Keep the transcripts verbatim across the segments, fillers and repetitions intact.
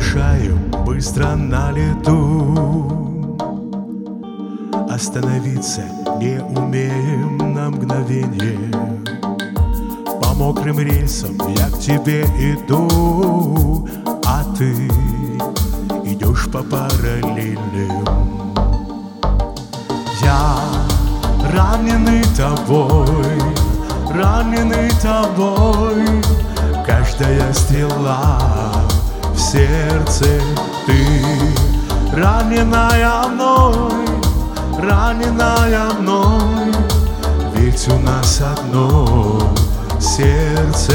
решаем быстро на лету. Остановиться не умеем на мгновение. По мокрым рельсам я к тебе иду, а ты идешь по параллельным. Я раненый тобой, раненый тобой. Каждая стрела в сердце, ты раненая мной, раненая мной. Ведь у нас одно сердце.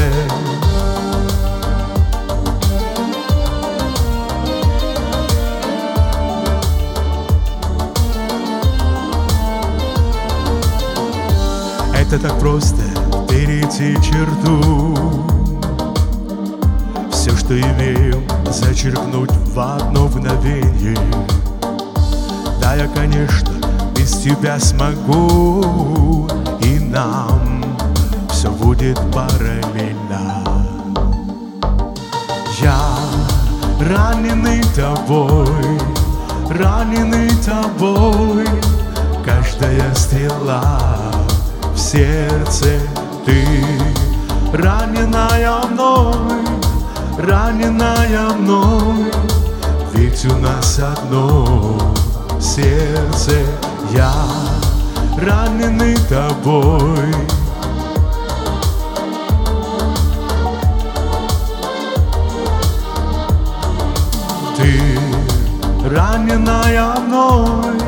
Это так просто перейти черту. Все, что имеем, зачеркнуть в одно мгновение. Да, я, конечно, без тебя смогу, и нам все будет параллельно. Я раненый тобой, раненый тобой. Каждая стрела в сердце, ты раненая мной, раненая мной. Ведь у нас одно сердце. Я раненый тобой. Ты раненая мной.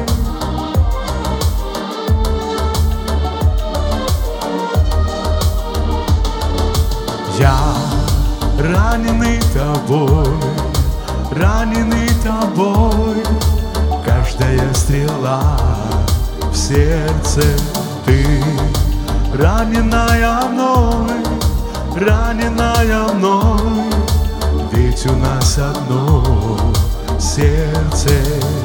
Я раненый тобой, раненый тобой. Каждая стрела в сердце, ты раненая мной, раненая мной. Ведь у нас одно сердце.